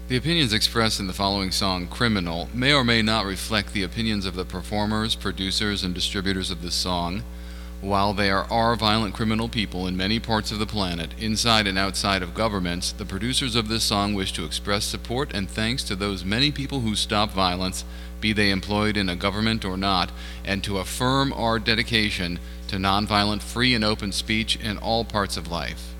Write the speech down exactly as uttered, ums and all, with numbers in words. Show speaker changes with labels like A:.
A: The opinions expressed in the following song, Criminal, may or may not reflect the opinions of the performers, producers, and distributors of this song. While there are violent criminal people in many parts of the planet, inside and outside of governments, the producers of this song wish to express support and thanks to those many people who stop violence, be they employed in a government or not, and to affirm our dedication to nonviolent, free, and open speech in all parts of life.